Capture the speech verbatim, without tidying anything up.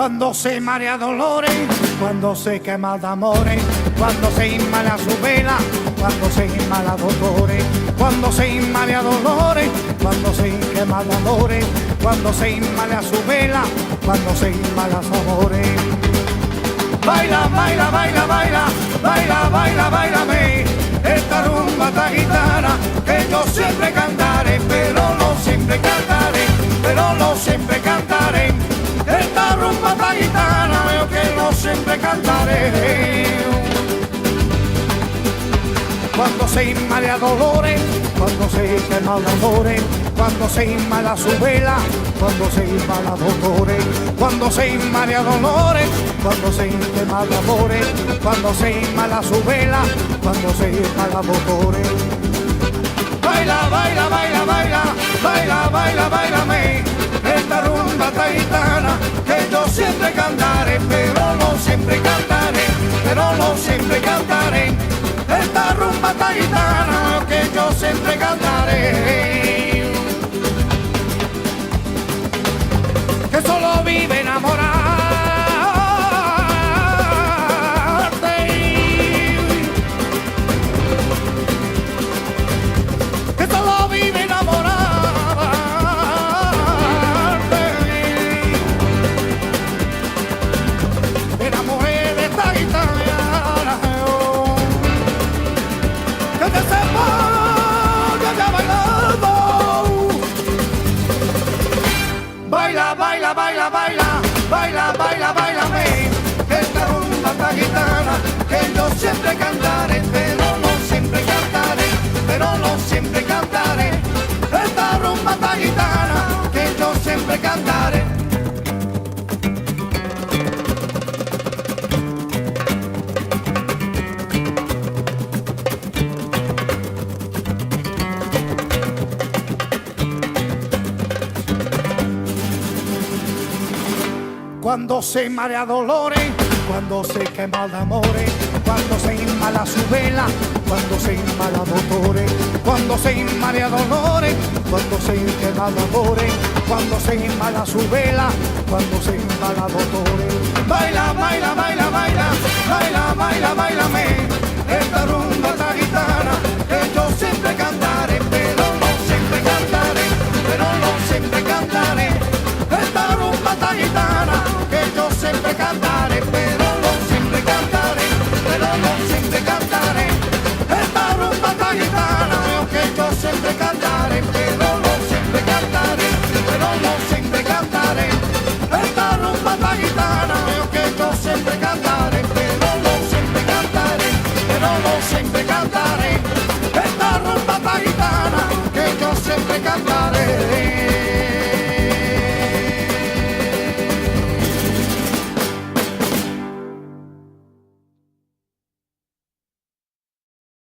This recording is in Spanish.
Cuando se marea dolores, cuando se quema de amores, cuando se inmala su vela, cuando se inmala dolores, cuando se inmala dolores, cuando se quema de amores, cuando se inmala su vela, cuando se inmala su amores. Baila, baila, baila, baila, baila, baila, bailame esta rumba tan gitana que yo siempre cantaré, pero no siempre cantaré, pero no siempre cantaré. Esta rumba tan gitana yo que no siempre cantaré. Cuando se inmala dolores, cuando se quema de amores, cuando se inmala su vela, cuando se inmala dolores, cuando se inmala dolores, cuando se quema de amores, cuando se inmala su vela, cuando se inmala dolores. Baila, baila, baila, baila, baila, baila, bailame esta rumba taitana que yo siempre cantaré, pero no siempre cantaré, pero no siempre cantaré. Esta rumba taitana que yo siempre cantaré. Que solo vive enamorarte, que solo vive enamorarte. Me enamoré de esta guitarra, que te sepa ya bailando. Baila, baila, baila, baila, baila, baila, bailame esta rumba tan gitana que yo siempre cantaré, pero no siempre cantaré, pero no siempre cantaré. Esta rumba tan gitana que yo siempre cantaré. Cuando se marea dolores, cuando se quema de amores, cuando se inmala su vela, cuando se inmala dolores, cuando se inmala dolores, cuando se quema de amores, cuando se inmala su vela, cuando se inmala dolores. Baila, baila, baila, baila, baila, baila, bailame